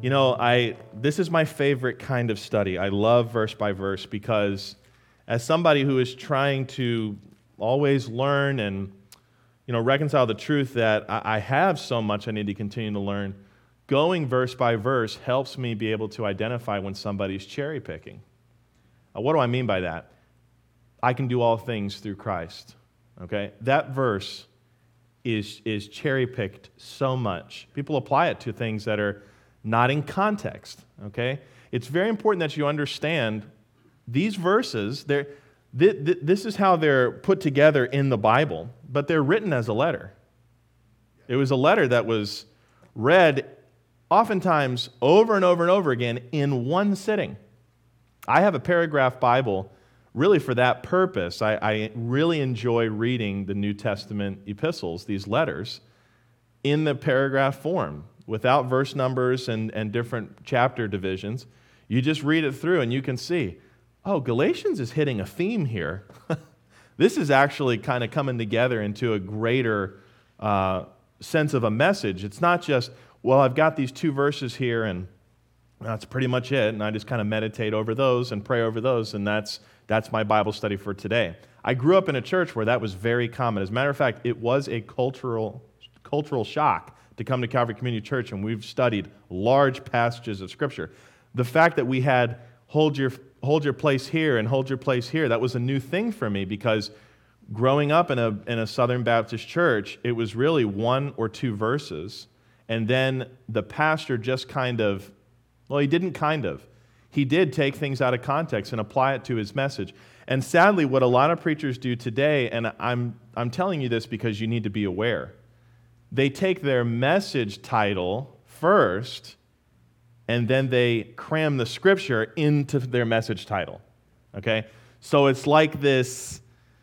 This is my favorite kind of study. I love verse by verse because as somebody who is trying to always learn and reconcile the truth that I have so much I need to continue to learn, going verse by verse helps me be able to identify when somebody's cherry picking. What do I mean by that? I can do all things through Christ. Okay? That verse is cherry picked so much. People apply it to things that are not in context. Okay? It's very important that you understand these verses. This is how they're put together in the Bible, but they're written as a letter. It was a letter that was read oftentimes over and over and over again in one sitting. I have a paragraph Bible really for that purpose. I really enjoy reading the New Testament epistles, these letters, in the paragraph form, without verse numbers and different chapter divisions. You just read it through and you can see, Galatians is hitting a theme here. This is actually kind of coming together into a greater sense of a message. It's not just, I've got these 2 verses here and that's pretty much it, and I just kind of meditate over those and pray over those, and that's my Bible study for today. I grew up in a church where that was very common. As a matter of fact, it was a cultural shock to come to Calvary Community Church, and we've studied large passages of Scripture. The fact that we had hold your place here and hold your place here, that was a new thing for me because growing up in a Southern Baptist church, it was really 1 or 2 verses, and then the pastor just he did take things out of context and apply it to his message. And sadly, what a lot of preachers do today, and I'm telling you this because you need to be aware, they take their message title first, and then they cram the Scripture into their message title. Okay? So it's like this,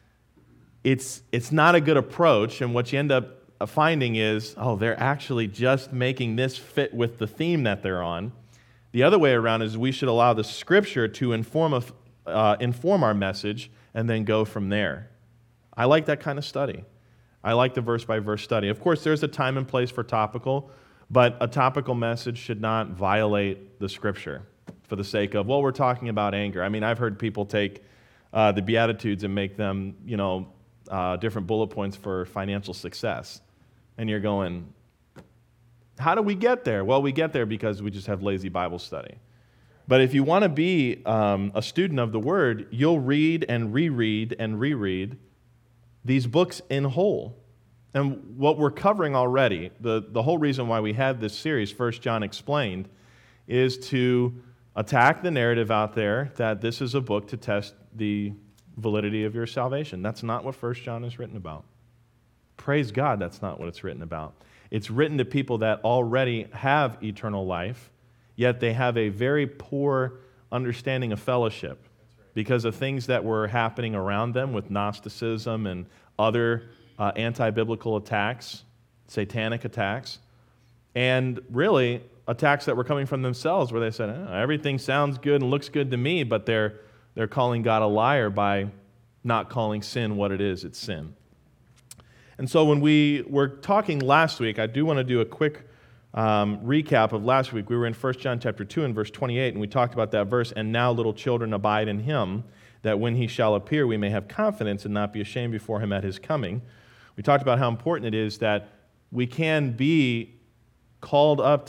it's not a good approach, and what you end up finding is, they're actually just making this fit with the theme that they're on. The other way around is we should allow the Scripture to inform our message and then go from there. I like that kind of study. I like the verse-by-verse study. Of course, there's a time and place for topical, but a topical message should not violate the Scripture for the sake of, we're talking about anger. I mean, I've heard people take the Beatitudes and make them, different bullet points for financial success. And you're going, how do we get there? Well, we get there because we just have lazy Bible study. But if you want to be a student of the Word, you'll read and reread these books in whole. And what we're covering already, the whole reason why we had this series, 1 John Explained, is to attack the narrative out there that this is a book to test the validity of your salvation. That's not what 1 John is written about. Praise God, that's not what it's written about. It's written to people that already have eternal life, yet they have a very poor understanding of fellowship because of things that were happening around them with Gnosticism and other anti-biblical attacks, satanic attacks, and really attacks that were coming from themselves where they said, everything sounds good and looks good to me, but they're calling God a liar by not calling sin what it is. It's sin. And so when we were talking last week, I do want to do a quick recap of last week. We were in 1 John chapter 2 and verse 28, and we talked about that verse, and now little children abide in him, that when he shall appear we may have confidence and not be ashamed before him at his coming. We talked about how important it is that we can be called up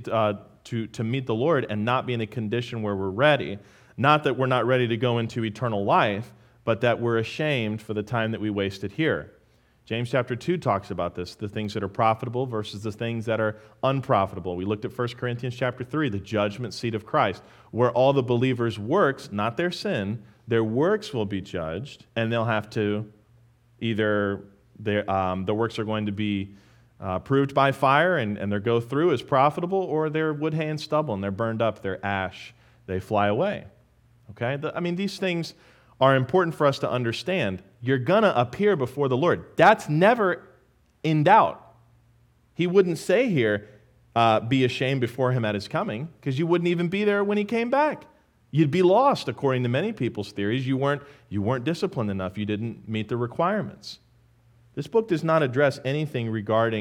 to meet the Lord and not be in a condition where we're ready. Not that we're not ready to go into eternal life, but that we're ashamed for the time that we wasted here. James chapter 2 talks about this, the things that are profitable versus the things that are unprofitable. We looked at 1 Corinthians chapter 3, the judgment seat of Christ, where all the believers' works, not their sin, their works will be judged, and they'll have to either, the works are going to be proved by fire and their go through is profitable, or they're wood, hay, and stubble, and they're burned up, they're ash, they fly away. Okay? These things are important for us to understand. You're going to appear before the Lord. That's never in doubt. He wouldn't say here, be ashamed before him at his coming, because you wouldn't even be there when he came back. You'd be lost, according to many people's theories. You weren't disciplined enough. You didn't meet the requirements. This book does not address anything regarding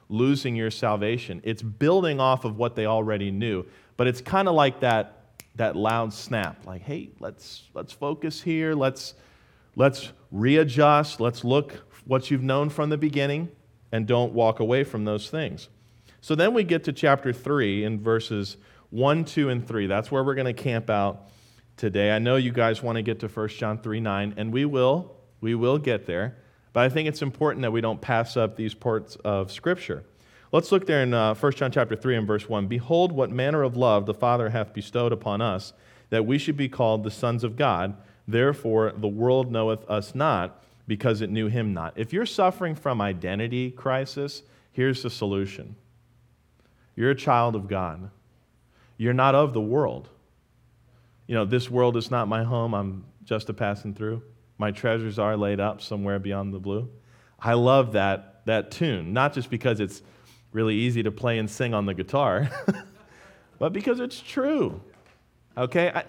losing your salvation. It's building off of what they already knew. But it's kind of like that loud snap, like, hey, let's focus here, let's readjust, let's look what you've known from the beginning, and don't walk away from those things. So then we get to chapter 3 in verses 1, 2, and 3. That's where we're going to camp out today. I know you guys want to get to 1 John 3:9, and we will get there, but I think it's important that we don't pass up these parts of Scripture. Let's look there in 1 John chapter 3 and verse 1. Behold, what manner of love the Father hath bestowed upon us, that we should be called the sons of God. Therefore the world knoweth us not, because it knew him not. If you're suffering from identity crisis, here's the solution. You're a child of God. You're not of the world. You know, this world is not my home. I'm just a passing through. My treasures are laid up somewhere beyond the blue. I love that tune, not just because it's really easy to play and sing on the guitar, but because it's true. Okay?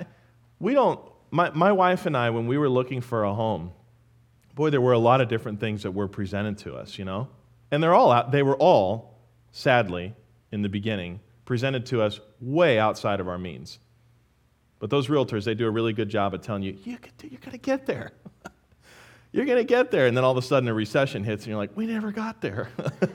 My wife and I, when we were looking for a home, boy, there were a lot of different things that were presented to us, you know? And they were all, sadly, in the beginning, presented to us way outside of our means. But those realtors, they do a really good job of telling you, you're going to get there. You're going to get there. And then all of a sudden a recession hits and you're like, we never got there.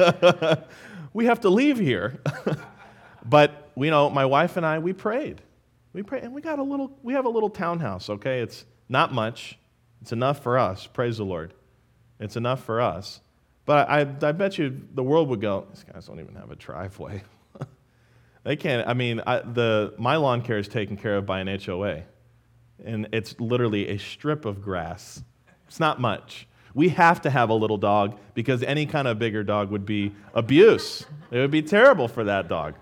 We have to leave here. But, you know, my wife and I, we prayed. We prayed, and we have a little townhouse, okay? It's not much. It's enough for us. Praise the Lord. It's enough for us. But I bet you the world would go, these guys don't even have a driveway. They can't. I mean, my lawn care is taken care of by an HOA, and it's literally a strip of grass. It's not much. We have to have a little dog because any kind of bigger dog would be abuse. It would be terrible for that dog.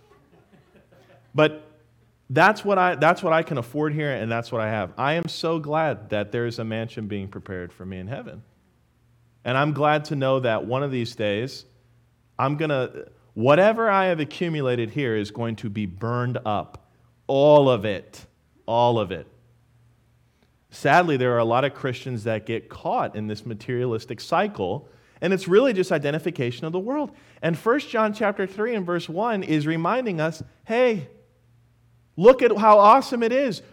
But that's what I can afford here, and that's what I have. I am so glad that there is a mansion being prepared for me in heaven. And I'm glad to know that one of these days, whatever I have accumulated here is going to be burned up. All of it. All of it. Sadly, there are a lot of Christians that get caught in this materialistic cycle, and it's really just identification of the world. And 1 John chapter 3 and verse 1 is reminding us, hey, look at how awesome it is.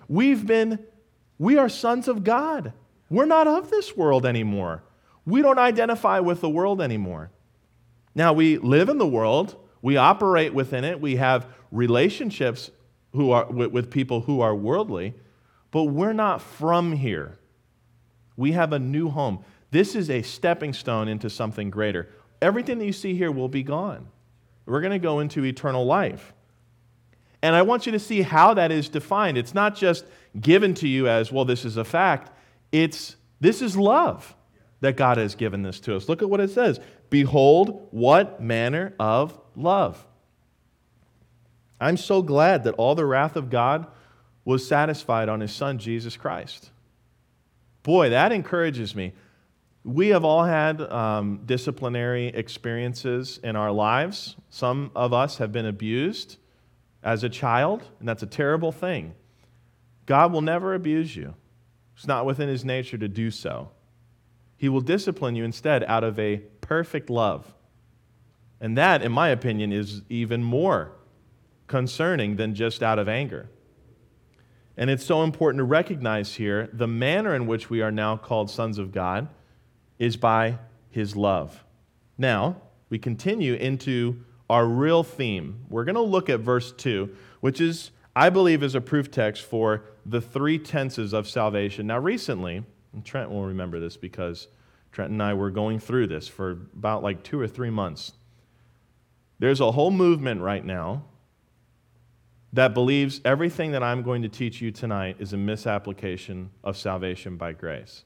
We are sons of God. We're not of this world anymore. We don't identify with the world anymore. Now, we live in the world. We operate within it. We have relationships with people who are worldly, but we're not from here. We have a new home. This is a stepping stone into something greater. Everything that you see here will be gone. We're going to go into eternal life. And I want you to see how that is defined. It's not just given to you as, well, this is a fact. This is love that God has given this to us. Look at what it says. Behold, what manner of love. I'm so glad that all the wrath of God was satisfied on His Son, Jesus Christ. Boy, that encourages me. We have all had disciplinary experiences in our lives. Some of us have been abused as a child, and that's a terrible thing. God will never abuse you. It's not within His nature to do so. He will discipline you instead out of a perfect love. And that, in my opinion, is even more concerning than just out of anger. And it's so important to recognize here the manner in which we are now called sons of God is by His love. Now, we continue into our real theme. We're going to look at verse 2, which is, I believe, is a proof text for the 3 tenses of salvation. Now, recently, and Trent will remember this because Trent and I were going through this for about like 2 or 3 months. There's a whole movement right now that believes everything that I'm going to teach you tonight is a misapplication of salvation by grace.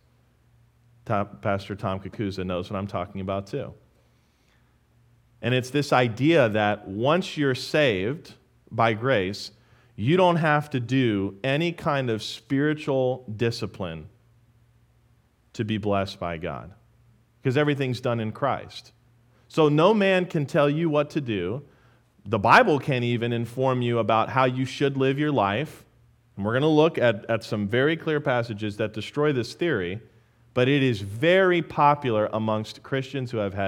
Pastor Tom Kakuza knows what I'm talking about too. And it's this idea that once you're saved by grace, you don't have to do any kind of spiritual discipline to be blessed by God, because everything's done in Christ. So no man can tell you what to do. The Bible can't even inform you about how you should live your life. And we're going to look at some very clear passages that destroy this theory, but it is very popular amongst Christians who have had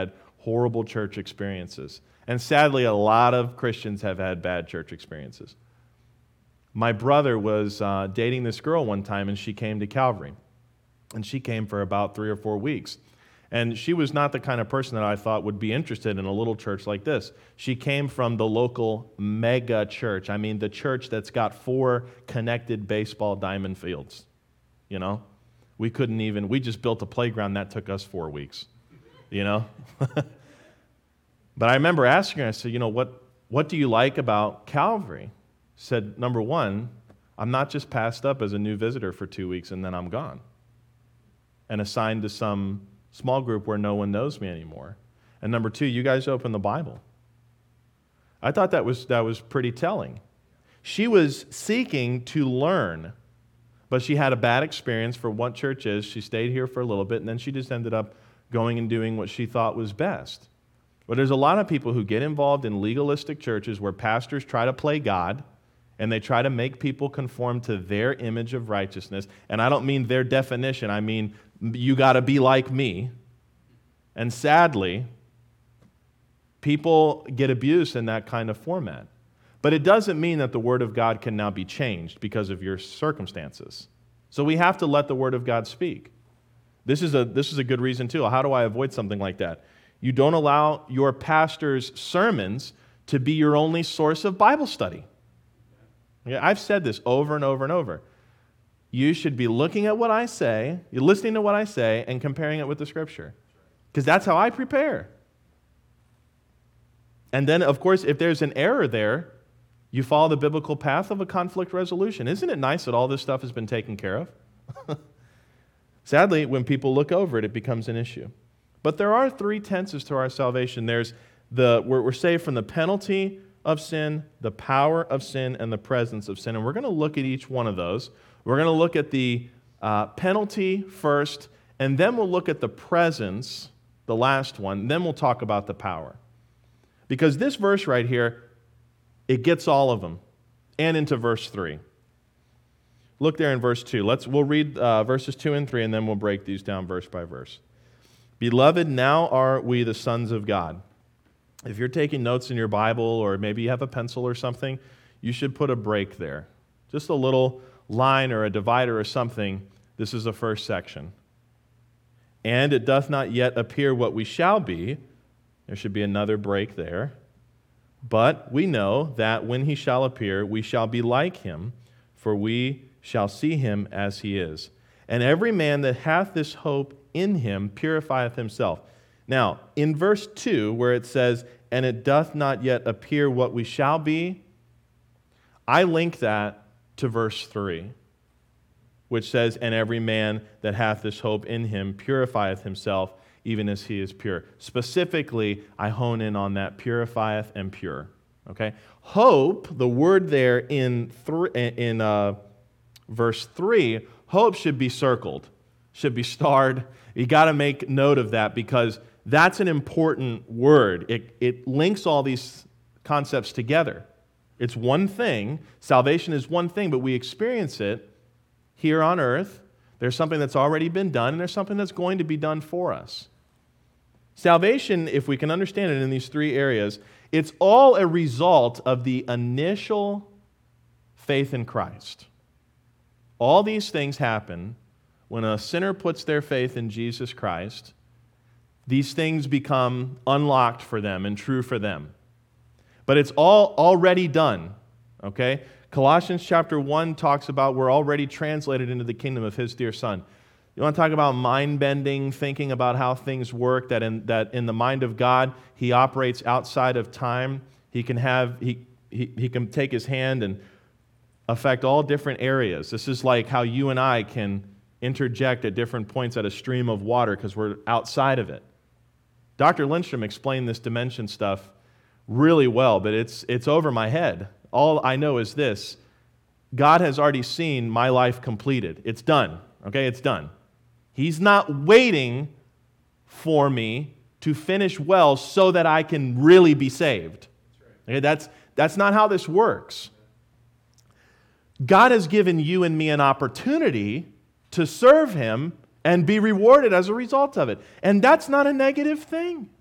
horrible church experiences. And sadly, a lot of Christians have had bad church experiences. My brother was dating this girl one time, and she came to Calvary. And she came for about 3 or 4 weeks. And she was not the kind of person that I thought would be interested in a little church like this. She came from the local mega church. I mean, the church that's got 4 connected baseball diamond fields. You know? We just built a playground that took us 4 weeks. You know? But I remember asking her, I said, what do you like about Calvary? Said, number one, I'm not just passed up as a new visitor for 2 weeks and then I'm gone and assigned to some small group where no one knows me anymore. And number 2, you guys open the Bible. I thought that was pretty telling. She was seeking to learn, but she had a bad experience for what church is. She stayed here for a little bit, and then she just ended up going and doing what she thought was best. But there's a lot of people who get involved in legalistic churches where pastors try to play God, and they try to make people conform to their image of righteousness. And I don't mean their definition. I mean, you got to be like me. And sadly, people get abused in that kind of format. But it doesn't mean that the Word of God can now be changed because of your circumstances. So we have to let the Word of God speak. This is a good reason too. How do I avoid something like that? You don't allow your pastor's sermons to be your only source of Bible study. I've said this over and over and over. You should be looking at what I say, you're listening to what I say, and comparing it with the Scripture. Because that's how I prepare. And then, of course, if there's an error there, you follow the biblical path of a conflict resolution. Isn't it nice that all this stuff has been taken care of? Sadly, when people look over it, it becomes an issue. But there are 3 tenses to our salvation. There's we're saved from the penalty of sin, the power of sin, and the presence of sin. And we're going to look at each one of those. We're going to look at the penalty first, and then we'll look at the presence, the last one, and then we'll talk about the power. Because this verse right here, it gets all of them, and into verse 3. Look there in verse 2. We'll read verses 2 and 3, and then we'll break these down verse by verse. Beloved, now are we the sons of God. If you're taking notes in your Bible, or maybe you have a pencil or something, you should put a break there. Just a little line or a divider or something. This is the first section. And it doth not yet appear what we shall be. There should be another break there. But we know that when he shall appear, we shall be like him, for we shall see him as he is. And every man that hath this hope in him purifieth himself. Now, in verse 2, where it says, and it doth not yet appear what we shall be, I link that to verse 3, which says, and every man that hath this hope in him purifieth himself, even as he is pure. Specifically, I hone in on that, purifieth and pure. Okay? Hope, the word there in verse 3, hope should be circled, should be starred. You got to make note of that because that's an important word. It links all these concepts together. It's one thing. Salvation is one thing, but we experience it here on earth. There's something that's already been done, and there's something that's going to be done for us. Salvation, if we can understand it in these 3 areas, it's all a result of the initial faith in Christ. All these things happen when a sinner puts their faith in Jesus Christ. These things become unlocked for them and true for them. But it's all already done, okay? Colossians chapter 1 talks about we're already translated into the kingdom of his dear Son. You want to talk about mind-bending, thinking about how things work, that in the mind of God, he operates outside of time. He can take his hand and affect all different areas. This is like how you and I can interject at different points at a stream of water because we're outside of it. Dr. Lindstrom explained this dimension stuff really well, but it's over my head. All I know is this: God has already seen my life completed. It's done. Okay, it's done. He's not waiting for me to finish well so that I can really be saved. Okay, that's not how this works. God has given you and me an opportunity to serve him and be rewarded as a result of it. And that's not a negative thing.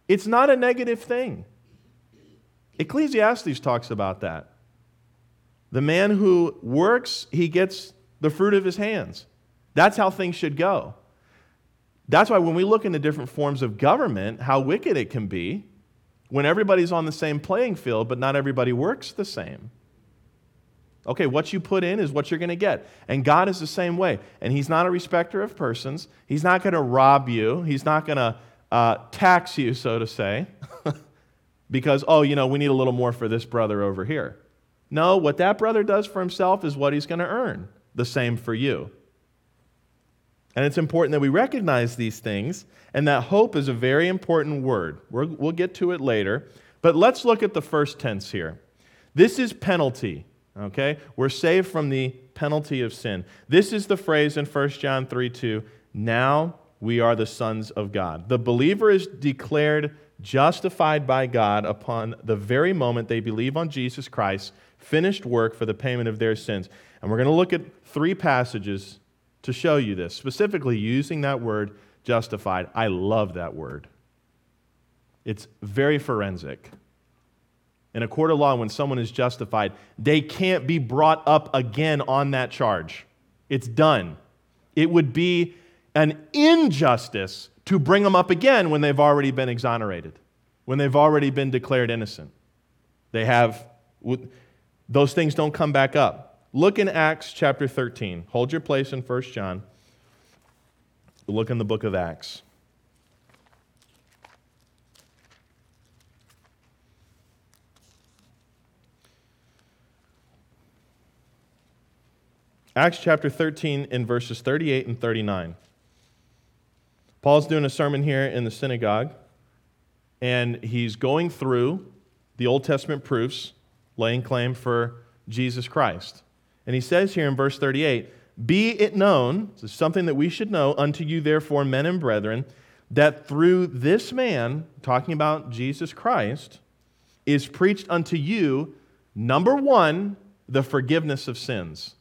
It's not a negative thing. Ecclesiastes talks about that. The man who works, he gets the fruit of his hands. That's how things should go. That's why when we look into different forms of government, how wicked it can be when everybody's on the same playing field, but not everybody works the same. Okay, what you put in is what you're going to get. And God is the same way. And He's not a respecter of persons. He's not going to rob you. He's not going to tax you, so to say, because, we need a little more for this brother over here. No, what that brother does for himself is what he's going to earn. The same for you. And it's important that we recognize these things, and that hope is a very important word. We'll get to it later. But let's look at the first tense here. This is penalty. Okay? We're saved from the penalty of sin. This is the phrase in 1 John 3:2, now we are the sons of God. The believer is declared justified by God upon the very moment they believe on Jesus Christ's finished work for the payment of their sins. And we're going to look at 3 passages to show you this, specifically using that word justified. I love that word. It's very forensic. In a court of law, when someone is justified, they can't be brought up again on that charge. It's done. It would be an injustice to bring them up again when they've already been exonerated, when they've already been declared innocent. Those things don't come back up. Look in Acts chapter 13. Hold your place in 1 John. Look in the book of Acts. Acts chapter 13 in verses 38 and 39. Paul's doing a sermon here in the synagogue, and he's going through the Old Testament proofs, laying claim for Jesus Christ. And he says here in verse 38, be it known, this is something that we should know, unto you therefore, men and brethren, that through this man, talking about Jesus Christ, is preached unto you, number 1, the forgiveness of sins.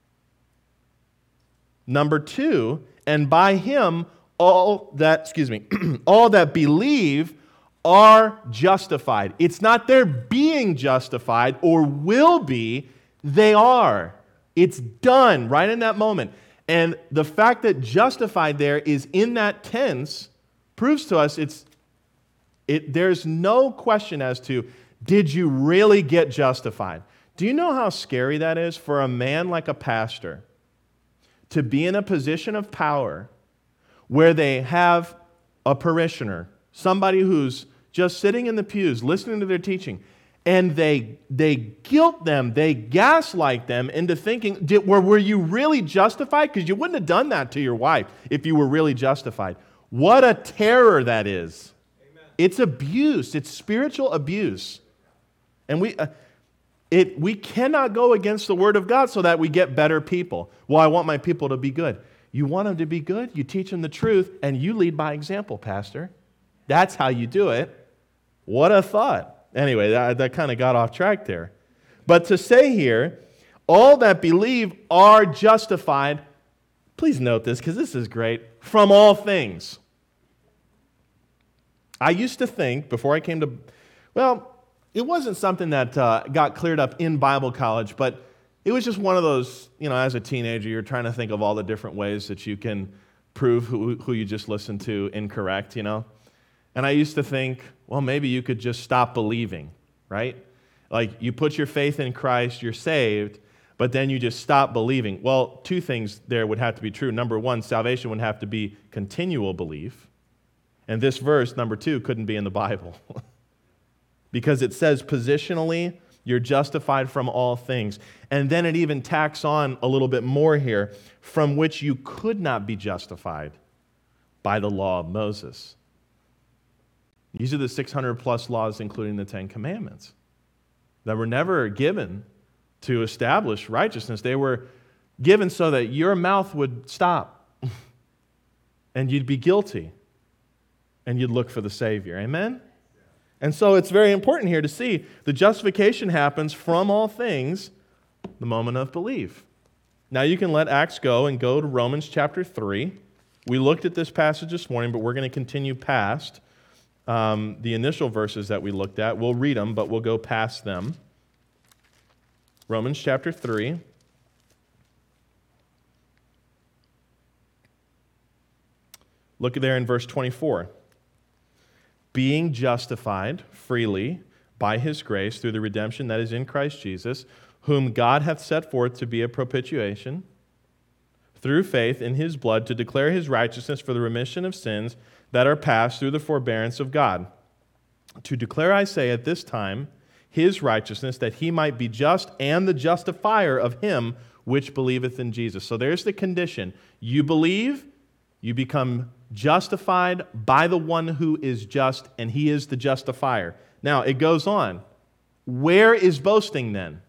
Number 2, and by him all that believe are justified. It's not they're being justified or will be, they are. It's done right in that moment. And the fact that justified there is in that tense proves to us there's no question as to, did you really get justified? Do you know how scary that is for a man like a pastor to be in a position of power where they have a parishioner, somebody who's just sitting in the pews listening to their teaching, and they guilt them, they gaslight them into thinking, were you really justified? Because you wouldn't have done that to your wife if you were really justified. What a terror that is. Amen. It's abuse. It's spiritual abuse. And we cannot go against the Word of God so that we get better people. Well, I want my people to be good. You want them to be good? You teach them the truth, and you lead by example, Pastor. That's how you do it. What a thought. Anyway, that kind of got off track there. But to say here, all that believe are justified, please note this because this is great, from all things. I used to think, before I came to, it wasn't something that got cleared up in Bible college, but it was just one of those, as a teenager, you're trying to think of all the different ways that you can prove who you just listened to incorrect, And I used to think, maybe you could just stop believing, right? Like you put your faith in Christ, you're saved, but then you just stop believing. Well, 2 things there would have to be true. Number 1, salvation would have to be continual belief. And this verse, number 2, couldn't be in the Bible. Because it says positionally, you're justified from all things. And then it even tacks on a little bit more here, from which you could not be justified by the law of Moses. These are the 600 plus laws, including the 10 commandments, that were never given to establish righteousness. They were given so that your mouth would stop and you'd be guilty and you'd look for the Savior. Amen? And so it's very important here to see the justification happens from all things the moment of belief. Now you can let Acts go and go to Romans chapter 3. We looked at this passage this morning, but we're going to continue past the initial verses that we looked at. We'll read them, but we'll go past them. Romans chapter 3. Look there in verse 24. Being justified freely by his grace through the redemption that is in Christ Jesus, whom God hath set forth to be a propitiation through faith in his blood, to declare his righteousness for the remission of sins that are past through the forbearance of God. To declare, I say, at this time, his righteousness, that he might be just and the justifier of him which believeth in Jesus. So there's the condition. You believe, you become justified by the one who is just, and he is the justifier. Now, it goes on. Where is boasting then?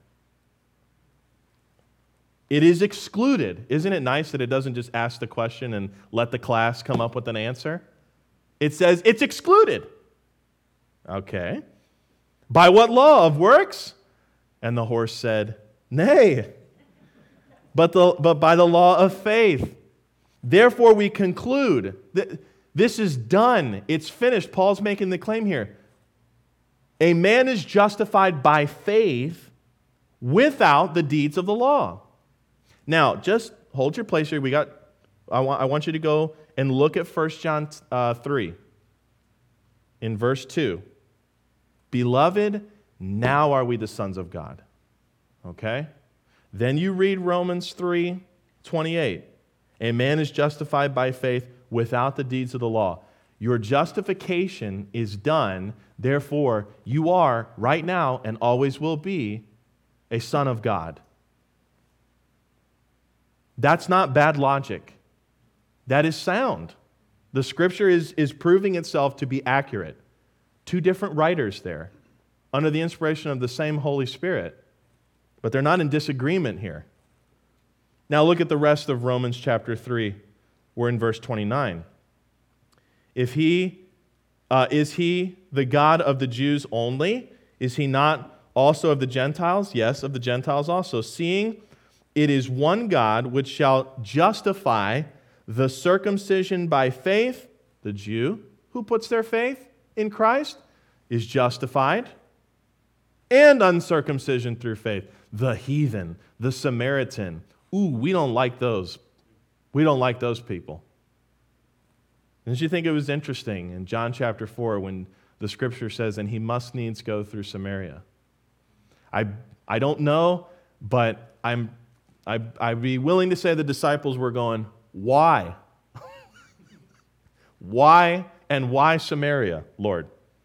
It is excluded. Isn't it nice that it doesn't just ask the question and let the class come up with an answer? It says it's excluded. Okay. By what law? Of works? And the horse said, Nay, but by the law of faith. Therefore we conclude that this is done. It's finished. Paul's making the claim here. A man is justified by faith without the deeds of the law. Now, just hold your place here. I want you to go and look at 1 John 3 in verse 2. Beloved, now are we the sons of God. Okay? Then you read Romans 3:28. A man is justified by faith without the deeds of the law. Your justification is done, therefore you are right now and always will be a son of God. That's not bad logic. That is sound. The Scripture is proving itself to be accurate. Two different writers there, under the inspiration of the same Holy Spirit, but they're not in disagreement here. Now look at the rest of Romans chapter 3. We're in verse 29. Is he the God of the Jews only? Is he not also of the Gentiles? Yes, of the Gentiles also. Seeing it is one God which shall justify the circumcision by faith, the Jew who puts their faith in Christ is justified, and uncircumcision through faith, the heathen, the Samaritan. Ooh, we don't like those. We don't like those people. Didn't you think it was interesting in John chapter 4 when the Scripture says, and he must needs go through Samaria? I don't know, but I'd be willing to say the disciples were going, why? Why and why Samaria, Lord?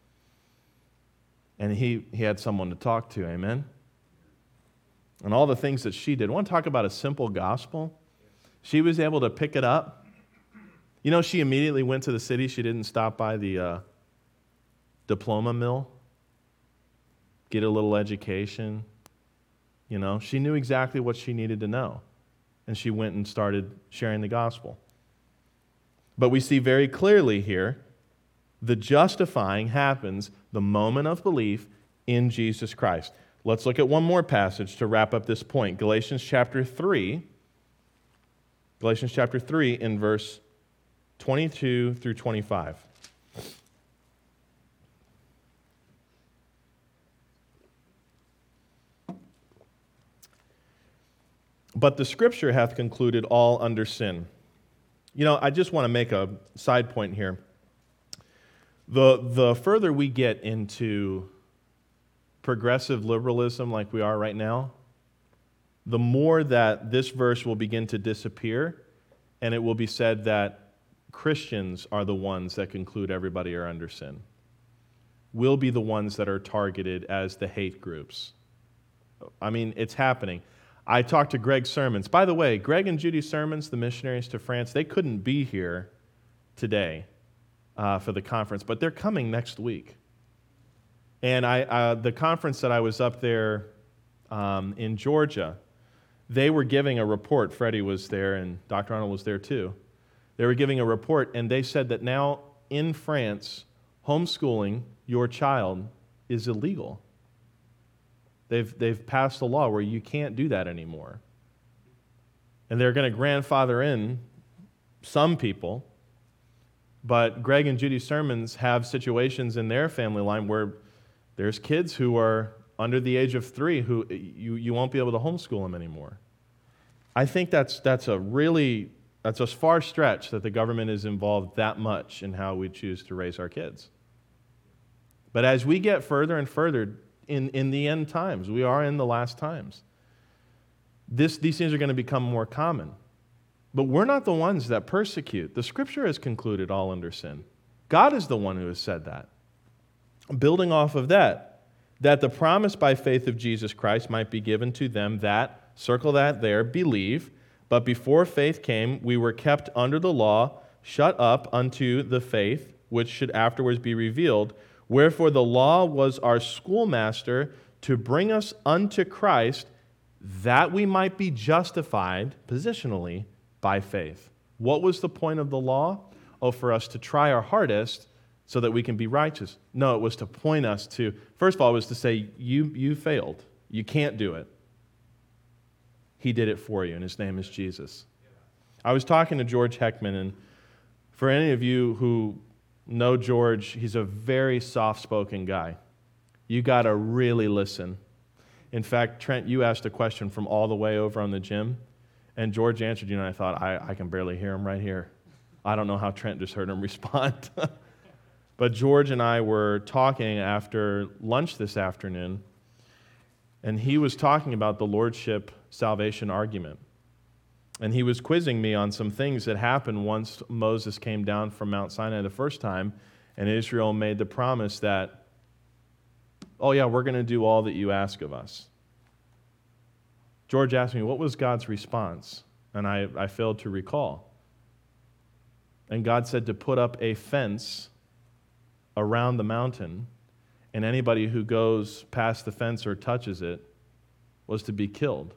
And he had someone to talk to, amen? And all the things that she did. I want to talk about a simple gospel? She was able to pick it up. You know, she immediately went to the city. She didn't stop by the diploma mill, get a little education. You know, she knew exactly what she needed to know. And she went and started sharing the gospel. But we see very clearly here, the justifying happens the moment of belief in Jesus Christ. Let's look at one more passage to wrap up this point. Galatians chapter 3. Galatians chapter 3 in verse 22 through 25. But the Scripture hath concluded all under sin. You know, I just want to make a side point here. The further we get into progressive liberalism like we are right now, the more that this verse will begin to disappear, and it will be said that Christians are the ones that conclude everybody are under sin. We'll be the ones that are targeted as the hate groups. I mean, it's happening. I talked to Greg Sermons. By the way, Greg and Judy Sermons, the missionaries to France, they couldn't be here today for the conference, but they're coming next week. And the conference that I was up there in Georgia, they were giving a report. Freddie was there, and Dr. Arnold was there too. They were giving a report, and they said that now in France, homeschooling your child is illegal. They've passed a law where you can't do that anymore. And they're going to grandfather in some people, But Greg and Judy's sermons have situations in their family line where there's kids who are under the age of 3 who you won't be able to homeschool them anymore. I think that's a far stretch that the government is involved that much in how we choose to raise our kids. But as we get further and further in the end times, we are in the last times, these things are going to become more common. But we're not the ones that persecute. The Scripture has concluded all under sin. God is the one who has said that. Building off of that the promise by faith of Jesus Christ might be given to them that, circle that there, believe. But before faith came, we were kept under the law, shut up unto the faith, which should afterwards be revealed. Wherefore the law was our schoolmaster to bring us unto Christ, that we might be justified positionally by faith. What was the point of the law? Oh, for us to try our hardest so that we can be righteous. No, it was to point us to, first of all, it was to say, you failed. You can't do it. He did it for you, and his name is Jesus. I was talking to George Heckman, and for any of you who know George, he's a very soft-spoken guy. You got to really listen. In fact, Trent, you asked a question from all the way over on the gym, and George answered you, and I thought, I can barely hear him right here. I don't know how Trent just heard him respond. But George and I were talking after lunch this afternoon, and he was talking about the lordship salvation argument. And he was quizzing me on some things that happened once Moses came down from Mount Sinai the first time, and Israel made the promise that, oh yeah, we're going to do all that you ask of us. George asked me, what was God's response? And I failed to recall. And God said to put up a fence around the mountain, and anybody who goes past the fence or touches it was to be killed.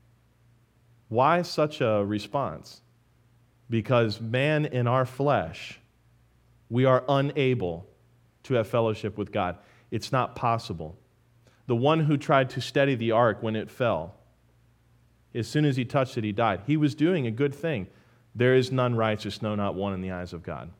Why such a response? Because man in our flesh, we are unable to have fellowship with God. It's not possible. The one who tried to steady the ark when it fell, as soon as he touched it, he died. He was doing a good thing. There is none righteous, no, not one in the eyes of God.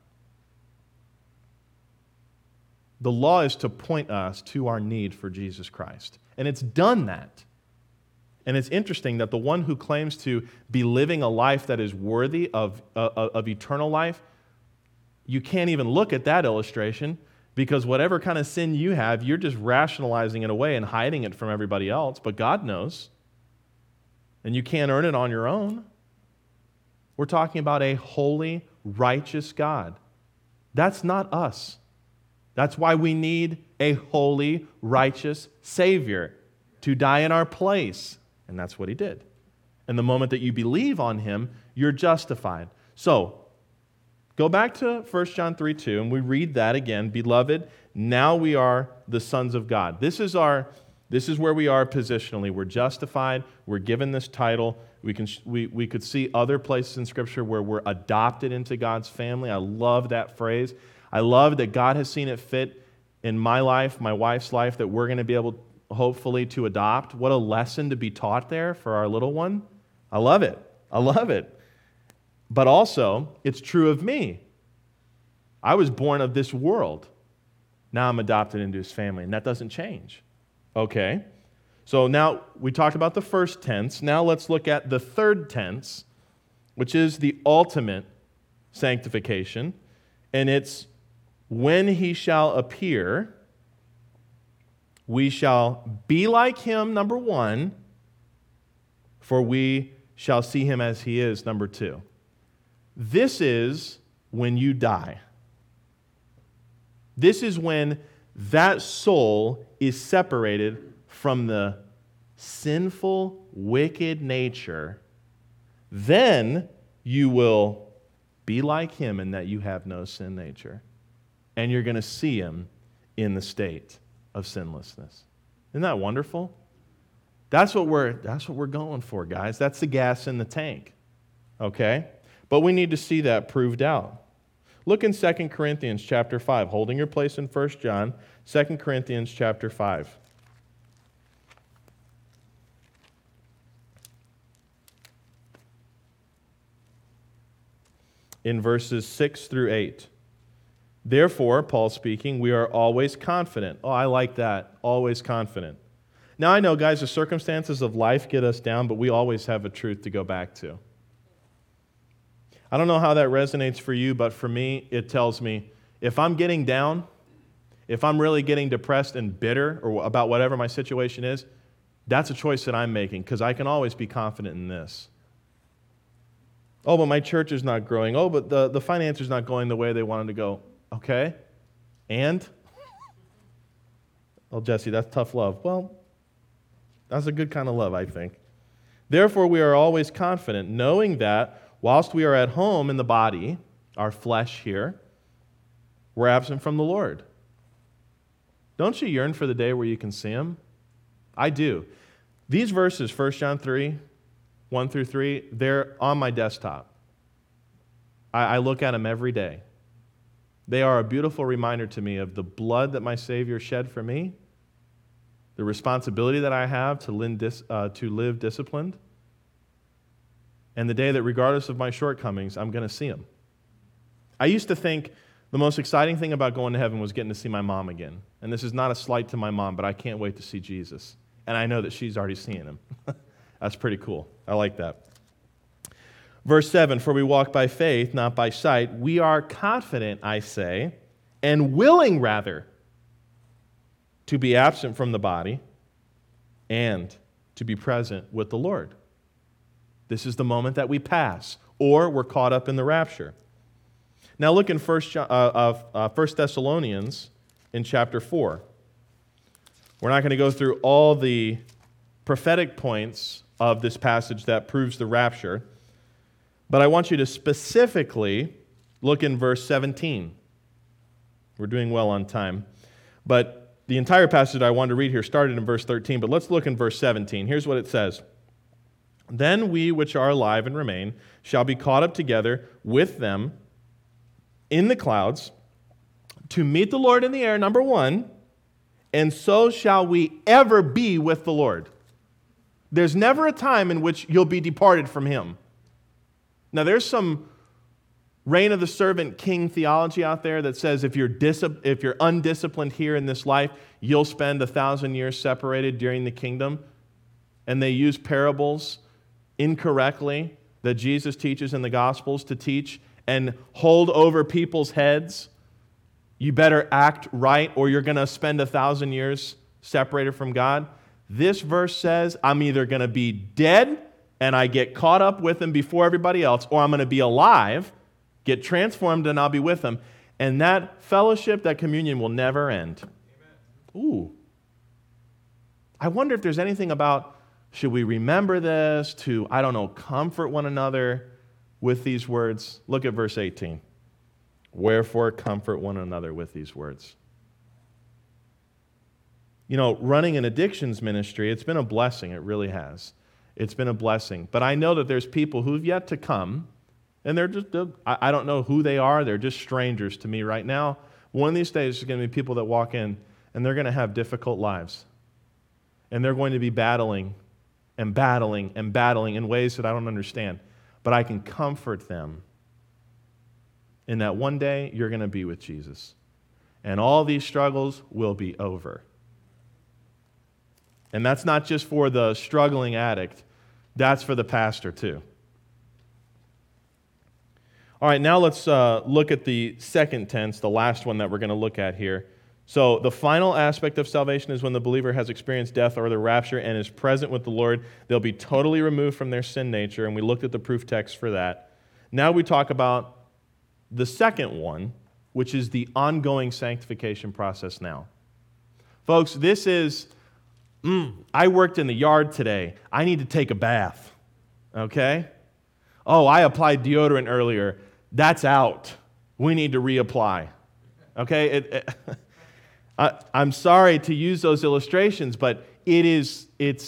The law is to point us to our need for Jesus Christ. And it's done that. And it's interesting that the one who claims to be living a life that is worthy of eternal life, you can't even look at that illustration because whatever kind of sin you have, you're just rationalizing it away and hiding it from everybody else. But God knows. And you can't earn it on your own. We're talking about a holy, righteous God. That's not us. That's why we need a holy, righteous Savior to die in our place. And that's what he did. And the moment that you believe on him, you're justified. So, go back to 1 John 3:2, and we read that again. Beloved, now we are the sons of God. This is where we are positionally. We're justified. We're given this title. We could see other places in Scripture where we're adopted into God's family. I love that phrase. I love that God has seen it fit in my life, my wife's life, that we're going to be able, hopefully, to adopt. What a lesson to be taught there for our little one. I love it. I love it. But also, it's true of me. I was born of this world. Now I'm adopted into his family, and that doesn't change. Okay? So now we talked about the first tense. Now let's look at the third tense, which is the ultimate sanctification. And it's when he shall appear, we shall be like him, number one, for we shall see him as he is, number two. This is when you die. This is when that soul is separated from the sinful, wicked nature. Then you will be like him in that you have no sin nature. And you're going to see him in the state of sinlessness. Isn't that wonderful? That's what we're going for, guys. That's the gas in the tank. Okay? But we need to see that proved out. Look in 2 Corinthians chapter 5, holding your place in 1 John, 2 Corinthians chapter 5. In verses 6 through 8. Therefore, Paul speaking, we are always confident. Oh, I like that. Always confident. Now, I know, guys, the circumstances of life get us down, but we always have a truth to go back to. I don't know how that resonates for you, but for me, it tells me if I'm getting down, if I'm really getting depressed and bitter or about whatever my situation is, that's a choice that I'm making because I can always be confident in this. Oh, but my church is not growing. Oh, but the finances not going the way they wanted to go. Okay, and? Well, Jesse, that's tough love. Well, that's a good kind of love, I think. Therefore, we are always confident, knowing that whilst we are at home in the body, our flesh here, we're absent from the Lord. Don't you yearn for the day where you can see Him? I do. These verses, 1 John 3, 1 through 3, they're on my desktop. I look at them every day. They are a beautiful reminder to me of the blood that my Savior shed for me, the responsibility that I have to live disciplined, and the day that regardless of my shortcomings, I'm going to see Him. I used to think the most exciting thing about going to heaven was getting to see my mom again. And this is not a slight to my mom, but I can't wait to see Jesus. And I know that she's already seeing Him. That's pretty cool. I like that. Verse 7, for we walk by faith, not by sight. We are confident, I say, and willing rather, to be absent from the body and to be present with the Lord. This is the moment that we pass, or we're caught up in the rapture. Now look in 1 Thessalonians in chapter 4. We're not going to go through all the prophetic points of this passage that proves the rapture, but I want you to specifically look in verse 17. We're doing well on time. But the entire passage I wanted to read here started in verse 13, but let's look in verse 17. Here's what it says. Then we which are alive and remain shall be caught up together with them in the clouds to meet the Lord in the air, number one, and so shall we ever be with the Lord. There's never a time in which you'll be departed from Him. Now, there's some reign of the servant king theology out there that says if you're undisciplined here in this life, you'll spend 1,000 years separated during the kingdom. And they use parables incorrectly that Jesus teaches in the Gospels to teach and hold over people's heads. You better act right or you're going to spend 1,000 years separated from God. This verse says I'm either going to be dead and I get caught up with Him before everybody else, or I'm going to be alive, get transformed, and I'll be with Him. And that fellowship, that communion will never end. Amen. Ooh. I wonder if there's anything about, should we remember this to, comfort one another with these words? Look at verse 18. Wherefore comfort one another with these words. Running an addictions ministry, it's been a blessing. It really has. It's been a blessing. But I know that there's people who've yet to come, and I don't know who they are. They're just strangers to me right now. One of these days, there's going to be people that walk in, and they're going to have difficult lives. And they're going to be battling and battling and battling in ways that I don't understand. But I can comfort them in that one day you're going to be with Jesus. And all these struggles will be over. And that's not just for the struggling addict. That's for the pastor too. All right, now let's look at the second tense, the last one that we're going to look at here. So the final aspect of salvation is when the believer has experienced death or the rapture and is present with the Lord. They'll be totally removed from their sin nature, and we looked at the proof text for that. Now we talk about the second one, which is the ongoing sanctification process now. Folks, this is, I worked in the yard today. I need to take a bath, okay? Oh, I applied deodorant earlier. That's out. We need to reapply, okay? I'm sorry to use those illustrations, but it is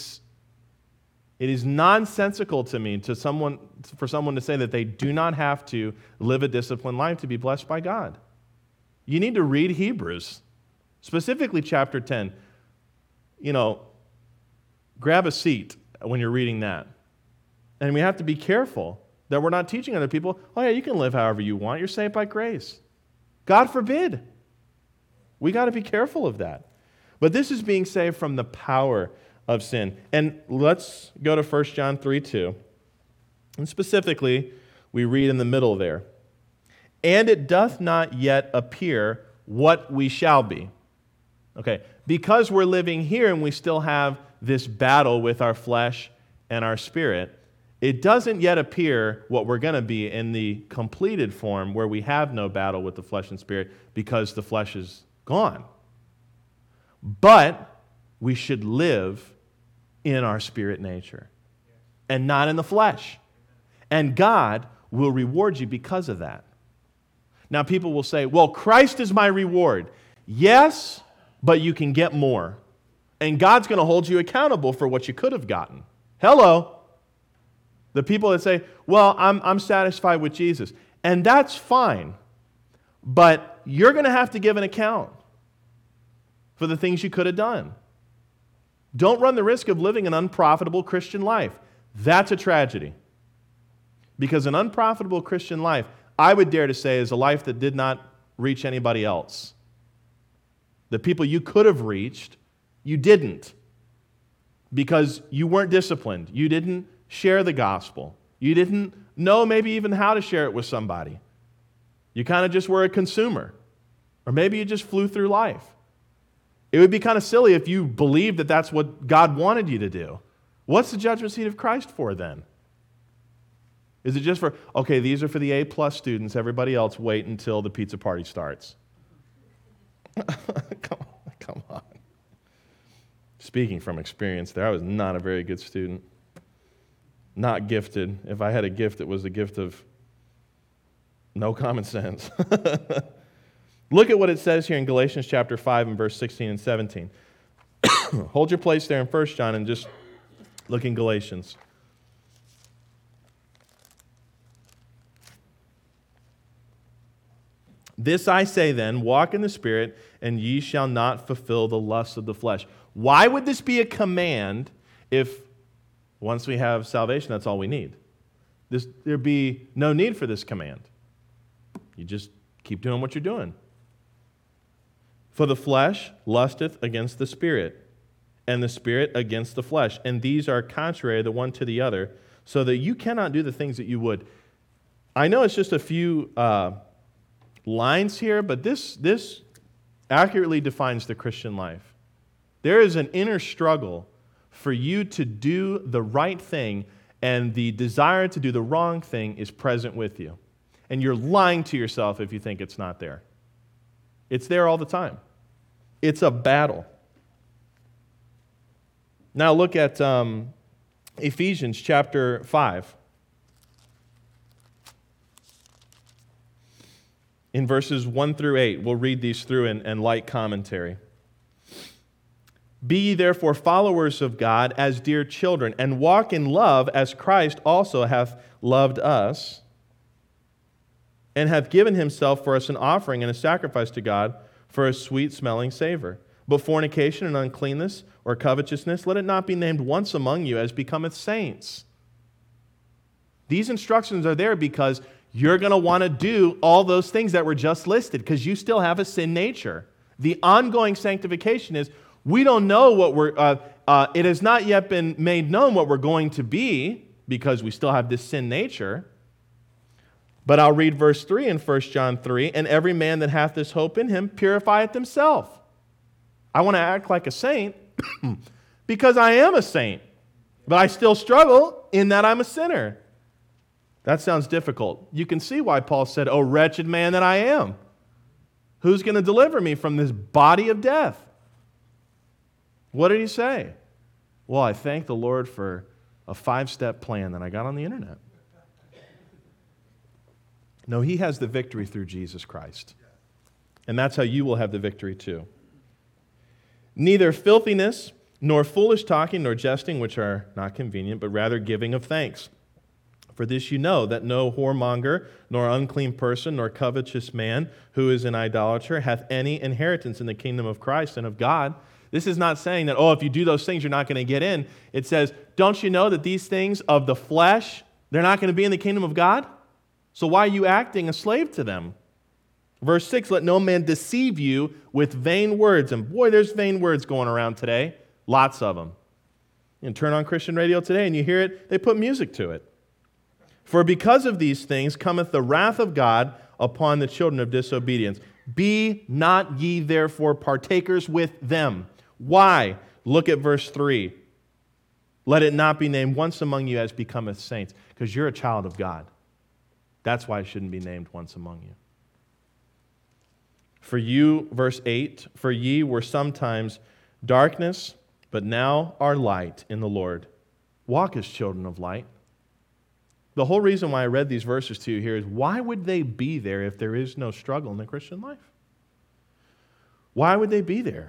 nonsensical to me for someone to say that they do not have to live a disciplined life to be blessed by God. You need to read Hebrews, specifically chapter 10. Grab a seat when you're reading that. And we have to be careful that we're not teaching other people, oh yeah, you can live however you want. You're saved by grace. God forbid. We got to be careful of that. But this is being saved from the power of sin. And let's go to 1 John 3:2. And specifically, we read in the middle there. And it doth not yet appear what we shall be. Okay, because we're living here and we still have this battle with our flesh and our spirit, it doesn't yet appear what we're going to be in the completed form where we have no battle with the flesh and spirit because the flesh is gone. But we should live in our spirit nature and not in the flesh. And God will reward you because of that. Now people will say, well, Christ is my reward. Yes, but you can get more. And God's going to hold you accountable for what you could have gotten. Hello. The people that say, well, I'm satisfied with Jesus. And that's fine. But you're going to have to give an account for the things you could have done. Don't run the risk of living an unprofitable Christian life. That's a tragedy. Because an unprofitable Christian life, I would dare to say, is a life that did not reach anybody else. The people you could have reached, you didn't. Because you weren't disciplined. You didn't share the gospel. You didn't know maybe even how to share it with somebody. You kind of just were a consumer. Or maybe you just flew through life. It would be kind of silly if you believed that that's what God wanted you to do. What's the judgment seat of Christ for then? Is it just for, okay, these are for the A+ students, everybody else wait until the pizza party starts? Come on. Speaking from experience there, I was not a very good student. Not gifted. If I had a gift, it was the gift of no common sense. Look at what it says here in Galatians chapter 5 and verse 16 and 17. Hold your place there in 1 John and just look in Galatians. This I say then, walk in the Spirit, and ye shall not fulfill the lusts of the flesh. Why would this be a command if once we have salvation, that's all we need? There'd be no need for this command. You just keep doing what you're doing. For the flesh lusteth against the Spirit, and the Spirit against the flesh. And these are contrary the one to the other, so that you cannot do the things that you would. I know it's just a few lines here, but this accurately defines the Christian life. There is an inner struggle for you to do the right thing, and the desire to do the wrong thing is present with you. And you're lying to yourself if you think it's not there. It's there all the time. It's a battle. Now look at Ephesians chapter 5. In verses 1 through 8, we'll read these through in light commentary. Be ye therefore followers of God as dear children, and walk in love as Christ also hath loved us, and hath given himself for us an offering and a sacrifice to God for a sweet-smelling savor. But fornication and uncleanness or covetousness, let it not be named once among you as becometh saints. These instructions are there because you're going to want to do all those things that were just listed because you still have a sin nature. The ongoing sanctification is we don't know what it has not yet been made known what we're going to be because we still have this sin nature. But I'll read verse 3 in 1 John 3, and every man that hath this hope in him purifieth himself. I want to act like a saint because I am a saint, but I still struggle in that I'm a sinner. That sounds difficult. You can see why Paul said, "O wretched man that I am, who's going to deliver me from this body of death?" What did he say? Well, I thank the Lord for a 5-step plan that I got on the internet. No, he has the victory through Jesus Christ. And that's how you will have the victory too. Neither filthiness, nor foolish talking, nor jesting, which are not convenient, but rather giving of thanks. For this you know, that no whoremonger, nor unclean person, nor covetous man, who is an idolater, hath any inheritance in the kingdom of Christ and of God. This is not saying that, if you do those things, you're not going to get in. It says, don't you know that these things of the flesh, they're not going to be in the kingdom of God? So why are you acting a slave to them? Verse 6, let no man deceive you with vain words. And boy, there's vain words going around today. Lots of them. You can turn on Christian radio today and you hear it, they put music to it. For because of these things cometh the wrath of God upon the children of disobedience. Be not ye therefore partakers with them. Why? Look at verse 3. Let it not be named once among you as becometh saints, because you're a child of God. That's why it shouldn't be named once among you. For you, verse 8, for ye were sometimes darkness, but now are light in the Lord. Walk as children of light. The whole reason why I read these verses to you here is why would they be there if there is no struggle in the Christian life? Why would they be there?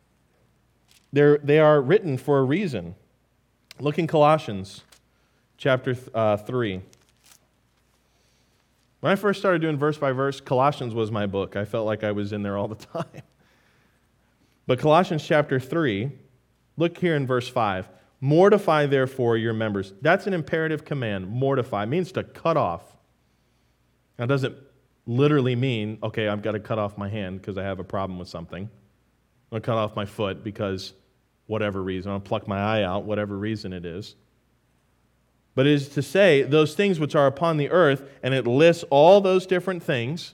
They are written for a reason. Look in Colossians chapter 3. When I first started doing verse by verse, Colossians was my book. I felt like I was in there all the time. But Colossians chapter 3, look here in verse 5. Mortify therefore your members. That's an imperative command. Mortify means to cut off. Now, it doesn't literally mean, okay, I've got to cut off my hand because I have a problem with something. I'm going to cut off my foot because whatever reason. I'm going to pluck my eye out, whatever reason it is. But it is to say those things which are upon the earth, and it lists all those different things: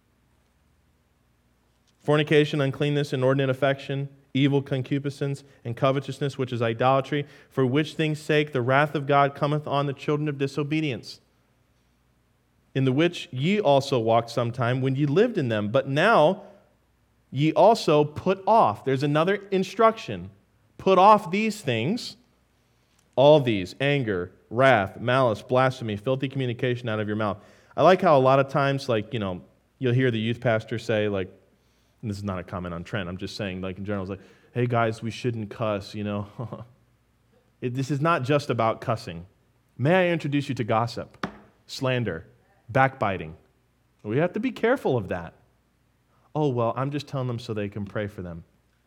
fornication, uncleanness, inordinate affection, evil concupiscence, and covetousness, which is idolatry, for which things' sake the wrath of God cometh on the children of disobedience, in the which ye also walked sometime when ye lived in them. But now ye also put off. There's another instruction. Put off these things, all these: anger, wrath, malice, blasphemy, filthy communication out of your mouth. I like how a lot of times, you'll hear the youth pastor say, and this is not a comment on Trent, I'm just saying, in general, it's like, hey guys, we shouldn't cuss, This is not just about cussing. May I introduce you to gossip, slander, backbiting? We have to be careful of that. Oh, well, I'm just telling them so they can pray for them.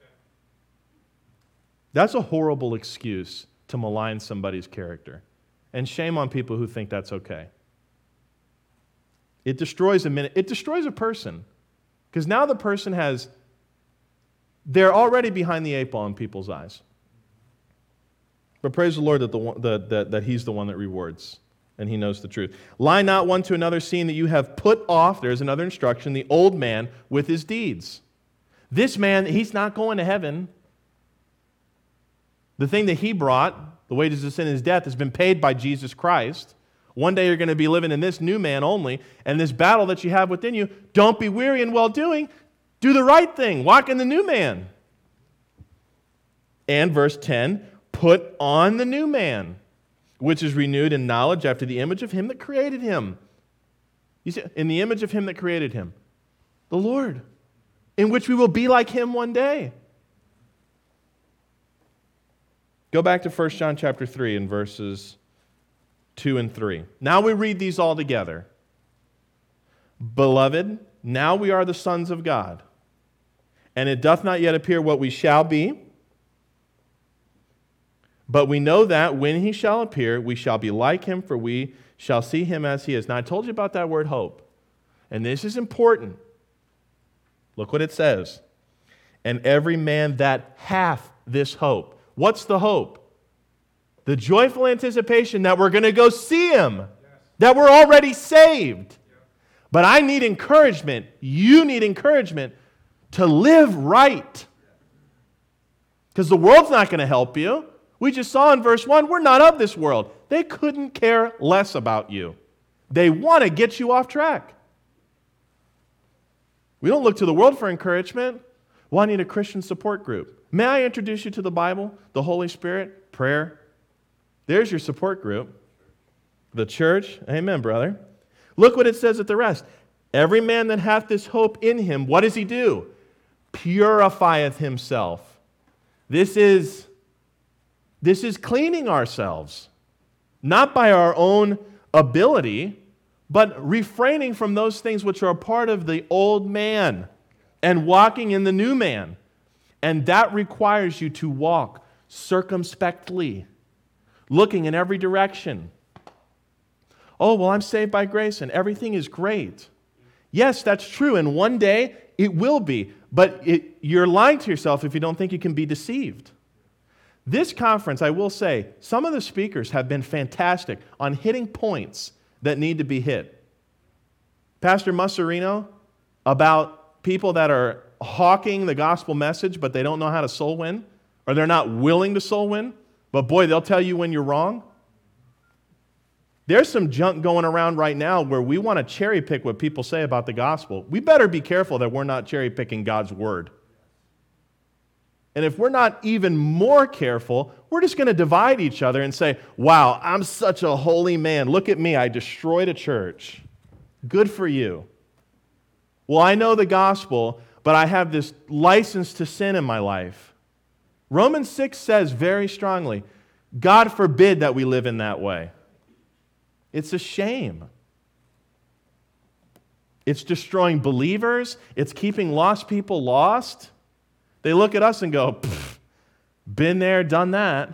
That's a horrible excuse to malign somebody's character. And shame on people who think that's okay. It destroys a person. Because now the person they're already behind the 8 ball in people's eyes. But praise the Lord that He's the one that rewards, and He knows the truth. Lie not one to another, seeing that you have put off, there's another instruction, the old man with his deeds. This man, he's not going to heaven. The thing that he brought, the wages of sin is death, has been paid by Jesus Christ. One day you're going to be living in this new man only, and this battle that you have within you, don't be weary in well-doing. Do the right thing. Walk in the new man. And verse 10, put on the new man, which is renewed in knowledge after the image of Him that created him. You see, in the image of Him that created him, the Lord, in which we will be like Him one day. Go back to 1 John chapter 3 and verses 2 and 3. Now we read these all together. Beloved, now we are the sons of God, and it doth not yet appear what we shall be, but we know that when He shall appear, we shall be like Him, for we shall see Him as He is. Now I told you about that word hope, and this is important. Look what it says. And every man that hath this hope. What's the hope? The joyful anticipation that we're going to go see Him, that we're already saved. But I need encouragement. You need encouragement to live right. Because the world's not going to help you. We just saw in verse 1, we're not of this world. They couldn't care less about you. They want to get you off track. We don't look to the world for encouragement. Well, I need a Christian support group. May I introduce you to the Bible, the Holy Spirit, prayer? There's your support group. The church. Amen, brother. Look what it says at the rest. Every man that hath this hope in him, what does he do? Purifieth himself. This is cleaning ourselves. Not by our own ability, but refraining from those things which are a part of the old man and walking in the new man. And that requires you to walk circumspectly, looking in every direction. Oh, well, I'm saved by grace and everything is great. Yes, that's true, and one day it will be. But you're lying to yourself if you don't think you can be deceived. This conference, I will say, some of the speakers have been fantastic on hitting points that need to be hit. Pastor Musserino, about people that are hawking the gospel message, but they don't know how to soul win, or they're not willing to soul win, but boy, they'll tell you when you're wrong. There's some junk going around right now where we want to cherry pick what people say about the gospel. We better be careful that we're not cherry picking God's word. And if we're not even more careful, we're just going to divide each other and say, wow, I'm such a holy man. Look at me, I destroyed a church. Good for you. Well, I know the gospel, but I have this license to sin in my life. Romans 6 says very strongly, God forbid that we live in that way. It's a shame. It's destroying believers. It's keeping lost people lost. They look at us and go, been there, done that.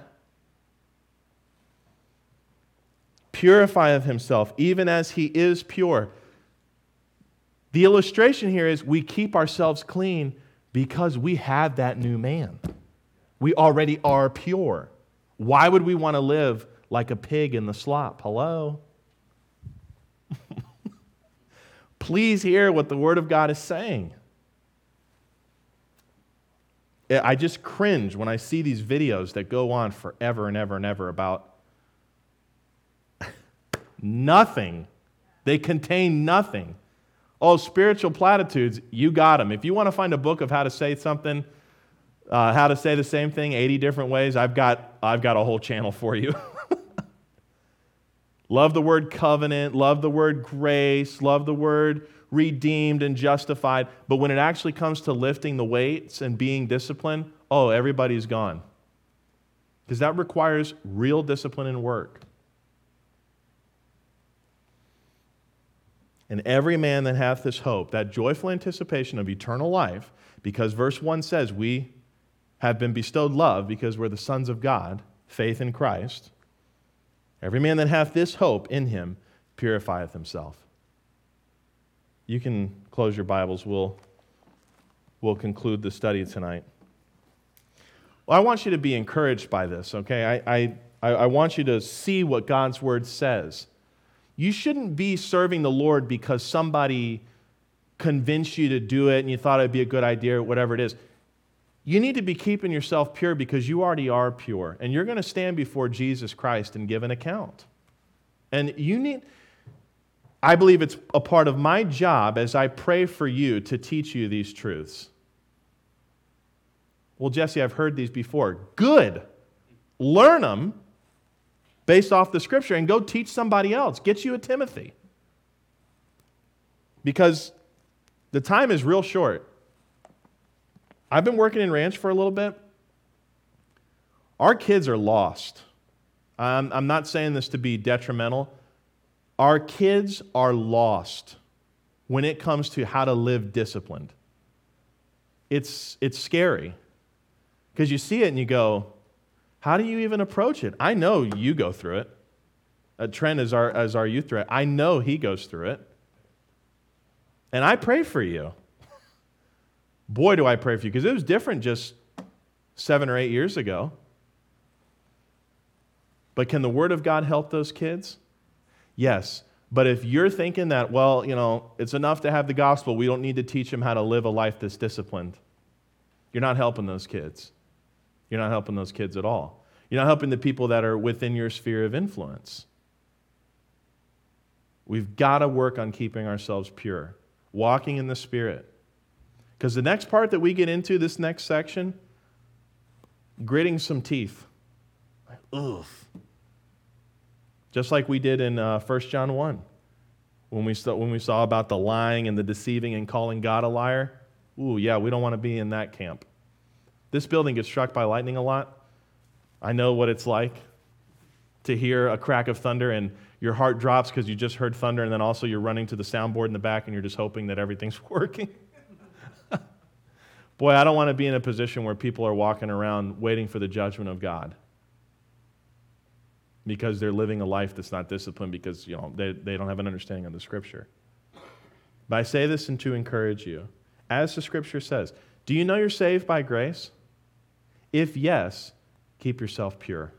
Purifieth himself, even as he is pure. The illustration here is we keep ourselves clean because we have that new man. We already are pure. Why would we want to live like a pig in the slop? Hello? Please hear what the Word of God is saying. I just cringe when I see these videos that go on forever and ever and ever about nothing. They contain nothing. Oh, spiritual platitudes, you got them. If you want to find a book of how to say something, how to say the same thing 80 different ways, I've got a whole channel for you. Love the word covenant, love the word grace, love the word redeemed and justified. But when it actually comes to lifting the weights and being disciplined, oh, everybody's gone. Because that requires real discipline and work. And every man that hath this hope, that joyful anticipation of eternal life, because verse 1 says we have been bestowed love because we're the sons of God, faith in Christ. Every man that hath this hope in him purifieth himself. You can close your Bibles. We'll conclude the study tonight. Well, I want you to be encouraged by this, okay? I want you to see what God's Word says. You shouldn't be serving the Lord because somebody convinced you to do it and you thought it would be a good idea or whatever it is. You need to be keeping yourself pure because you already are pure. And you're going to stand before Jesus Christ and give an account. And I believe it's a part of my job as I pray for you to teach you these truths. Well, Jesse, I've heard these before. Good. Learn them based off the Scripture and go teach somebody else. Get you a Timothy. Because the time is real short. I've been working in ranch for a little bit. Our kids are lost. I'm not saying this to be detrimental. Our kids are lost when it comes to how to live disciplined. It's scary because you see it and you go, how do you even approach it? I know you go through it. Trent is our youth director. I know he goes through it. And I pray for you. Boy, do I pray for you, because it was different just 7 or 8 years ago. But can the Word of God help those kids? Yes. But if you're thinking that, well, it's enough to have the gospel, we don't need to teach them how to live a life that's disciplined, you're not helping those kids. You're not helping those kids at all. You're not helping the people that are within your sphere of influence. We've got to work on keeping ourselves pure, walking in the Spirit. Because the next part that we get into, this next section, gritting some teeth. Ugh. Just like we did in 1 John 1, when we saw about the lying and the deceiving and calling God a liar. Ooh, yeah, we don't want to be in that camp. This building gets struck by lightning a lot. I know what it's like to hear a crack of thunder and your heart drops because you just heard thunder, and then also you're running to the soundboard in the back and you're just hoping that everything's working. Boy, I don't want to be in a position where people are walking around waiting for the judgment of God because they're living a life that's not disciplined because they don't have an understanding of the Scripture. But I say this and to encourage you. As the Scripture says, do you know you're saved by grace? If yes, keep yourself pure.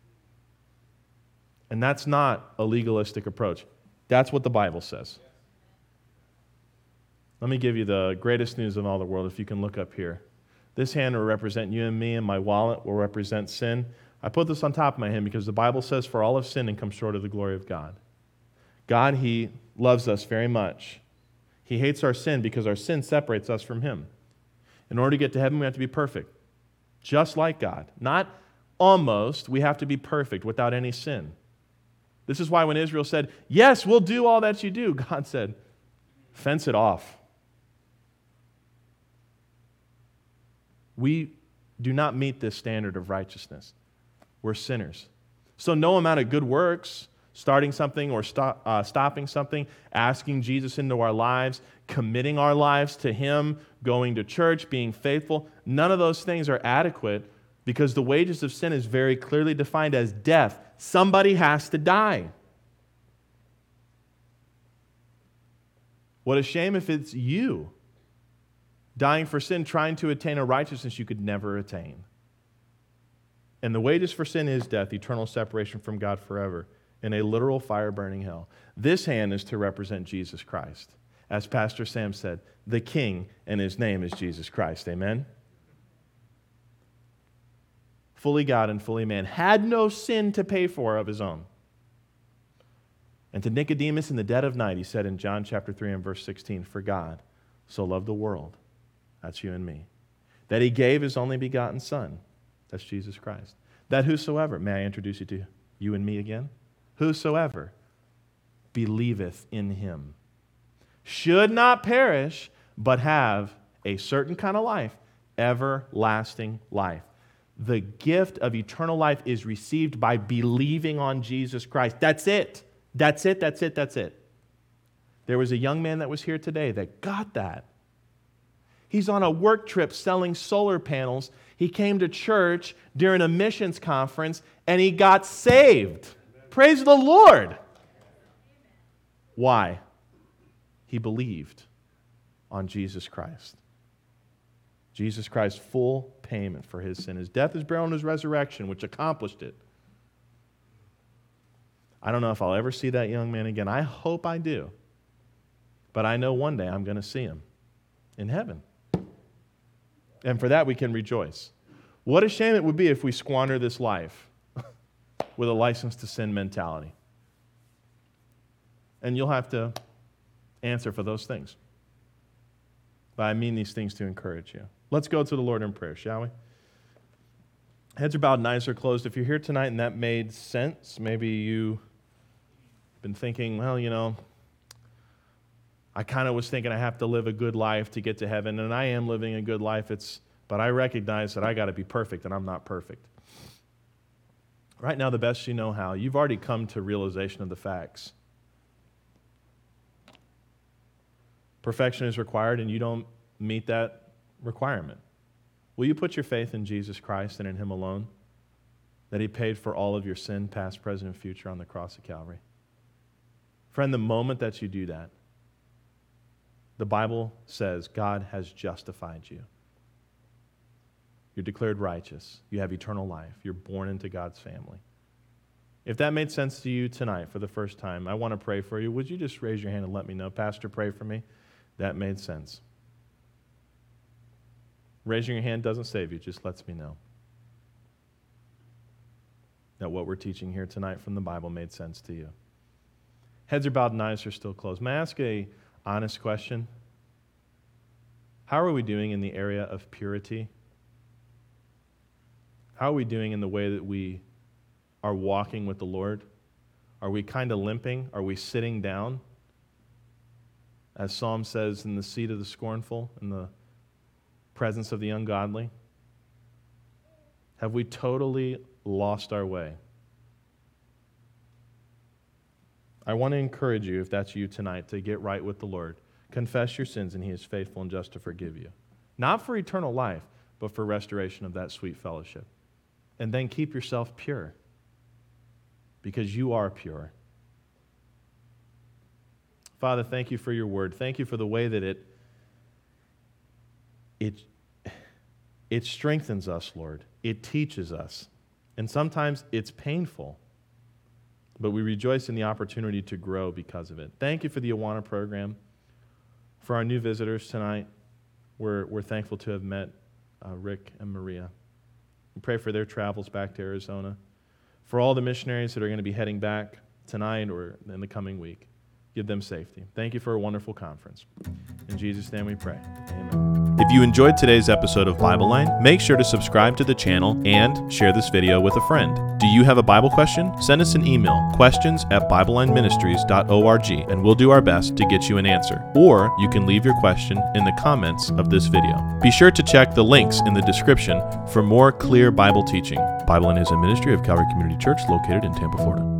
And that's not a legalistic approach. That's what the Bible says. Let me give you the greatest news of all the world, if you can look up here. This hand will represent you and me, and my wallet will represent sin. I put this on top of my hand because the Bible says, for all have sinned and come short of the glory of God. God, He loves us very much. He hates our sin because our sin separates us from Him. In order to get to heaven, we have to be perfect, just like God. Not almost. We have to be perfect without any sin. This is why when Israel said, yes, we'll do all that you do, God said, fence it off. We do not meet this standard of righteousness. We're sinners. So no amount of good works, starting something or stopping something, asking Jesus into our lives, committing our lives to Him, going to church, being faithful, none of those things are adequate because the wages of sin is very clearly defined as death. Somebody has to die. What a shame if it's you dying for sin, trying to attain a righteousness you could never attain. And the wages for sin is death, eternal separation from God forever, in a literal fire-burning hell. This hand is to represent Jesus Christ. As Pastor Sam said, the King, and His name is Jesus Christ. Amen? Fully God and fully man, had no sin to pay for of His own. And to Nicodemus in the dead of night, He said in John chapter 3 and verse 16, for God so loved the world, that's you and me, that He gave His only begotten Son, that's Jesus Christ, that whosoever, may I introduce you to you and me again? Whosoever believeth in Him should not perish, but have a certain kind of life, everlasting life. The gift of eternal life is received by believing on Jesus Christ. That's it. That's it, that's it, that's it. There was a young man that was here today that got that. He's on a work trip selling solar panels. He came to church during a missions conference, and he got saved. Praise the Lord. Why? He believed on Jesus Christ. Jesus Christ's full payment for his sin. His death, his burial, and his resurrection, which accomplished it. I don't know if I'll ever see that young man again. I hope I do. But I know one day I'm going to see him in heaven. And for that we can rejoice. What a shame it would be if we squander this life with a license to sin mentality. And you'll have to answer for those things. But I mean these things to encourage you. Let's go to the Lord in prayer, shall we? Heads are bowed and eyes are closed. If you're here tonight and that made sense, maybe you've been thinking, well, you know, I kind of was thinking I have to live a good life to get to heaven, and I am living a good life, but I recognize that I got to be perfect, and I'm not perfect. Right now, the best you know how, you've already come to realization of the facts. Perfection is required, and you don't meet that requirement. Will you put your faith in Jesus Christ and in Him alone? That He paid for all of your sin, past, present, and future on the cross of Calvary? Friend, the moment that you do that, the Bible says God has justified you. You're declared righteous. You have eternal life. You're born into God's family. If that made sense to you tonight for the first time, I want to pray for you. Would you just raise your hand and let me know? Pastor, pray for me. That made sense. Raising your hand doesn't save you, just lets me know that what we're teaching here tonight from the Bible made sense to you. Heads are bowed and eyes are still closed. May I ask a honest question? How are we doing in the area of purity? How are we doing in the way that we are walking with the Lord? Are we kind of limping? Are we sitting down? As Psalm says, in the seat of the scornful, in the presence of the ungodly? Have we totally lost our way? I want to encourage you, if that's you tonight, to get right with the Lord. Confess your sins, and He is faithful and just to forgive you. Not for eternal life, but for restoration of that sweet fellowship. And then keep yourself pure, because you are pure. Father, thank you for your word. Thank you for the way that it strengthens us, Lord. It teaches us. And sometimes it's painful, but we rejoice in the opportunity to grow because of it. Thank you for the Awana program. For our new visitors tonight, we're thankful to have met Rick and Maria. We pray for their travels back to Arizona. For all the missionaries that are going to be heading back tonight or in the coming week, give them safety. Thank you for a wonderful conference. In Jesus' name we pray. Amen. If you enjoyed today's episode of Bible Line, make sure to subscribe to the channel and share this video with a friend. Do you have a Bible question? Send us an email, questions@BibleLineMinistries.org, and we'll do our best to get you an answer. Or you can leave your question in the comments of this video. Be sure to check the links in the description for more clear Bible teaching. Bible Line is a ministry of Calvary Community Church located in Tampa, Florida.